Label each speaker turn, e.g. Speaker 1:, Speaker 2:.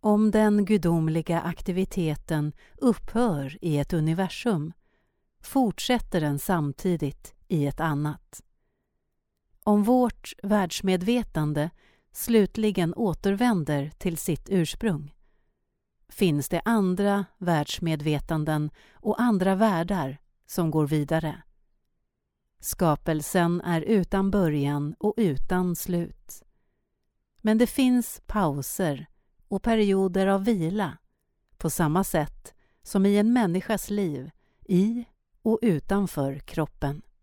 Speaker 1: Om den gudomliga aktiviteten upphör i ett universum, fortsätter den samtidigt i ett annat. Om vårt världsmedvetande slutligen återvänder till sitt ursprung, finns det andra världsmedvetanden och andra världar som går vidare. Skapelsen är utan början och utan slut. Men det finns pauser och perioder av vila, på samma sätt som i en människas liv, i och utanför kroppen.